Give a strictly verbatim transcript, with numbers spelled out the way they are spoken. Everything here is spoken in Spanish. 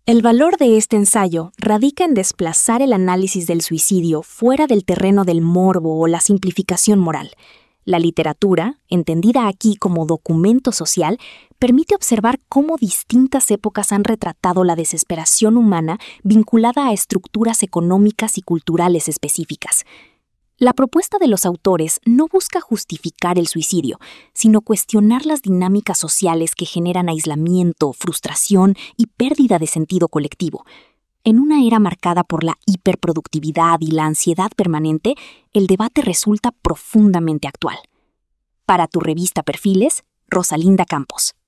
El valor de este ensayo radica en desplazar el análisis del suicidio fuera del terreno del morbo o la simplificación moral. La literatura, entendida aquí como documento social, permite observar cómo distintas épocas han retratado la desesperación humana vinculada a estructuras económicas y culturales específicas. La propuesta de los autores no busca justificar el suicidio, sino cuestionar las dinámicas sociales que generan aislamiento, frustración y pérdida de sentido colectivo. En una era marcada por la hiperproductividad y la ansiedad permanente, el debate resulta profundamente actual. Para tu revista Perfiles, Rosalinda Campos.